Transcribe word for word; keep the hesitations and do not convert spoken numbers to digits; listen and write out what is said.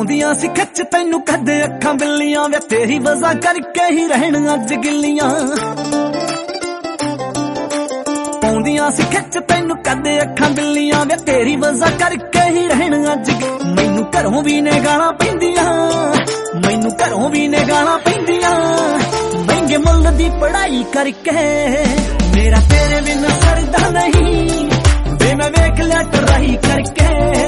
ਪਾਉਂਦੀਆਂ ਸੀ ਖਿੱਚ ਤੈਨੂੰ ਕਦੇ ਅੱਖਾਂ ਬਿੱਲੀਆਂ ਵੇ ਤੇਰੀ ਵਜ੍ਹਾ ਕਰਕੇ ਹੀ ਰਹਿਣ ਅੱਜ ਗਿੱਲੀਆਂ ਪਾਉਂਦੀਆਂ ਸੀ ਖਿੱਚ ਤੈਨੂੰ ਕਦੇ ਅੱਖਾਂ ਬਿੱਲੀਆਂ ਵੇ ਤੇਰੀ ਵਜ੍ਹਾ ਕਰਕੇ ਹੀ ਰਹਿਣ ਅੱਜ ਮੈਨੂੰ ਘਰੋਂ ਵੀ ਨੇ ਗਾਲਾਂ ਪੈਂਦੀਆਂ ਮੈਨੂੰ ਘਰੋਂ ਵੀ ਨੇ ਗਾਲਾਂ ਪੈਂਦੀਆਂ ਮਹਿੰਗੇ ਮੁੱਲ ਦੀ ਪੜ੍ਹਾਈ ਕਰਕੇ ਮੇਰਾ ਤੇਰੇ ਬਿਨਾਂ ਸਰਦਾ ਨਹੀਂ ਵੇ ਮੈਂ ਵੇਖ ਲਿਆ ਟਰਾਈ ਕਰਕੇ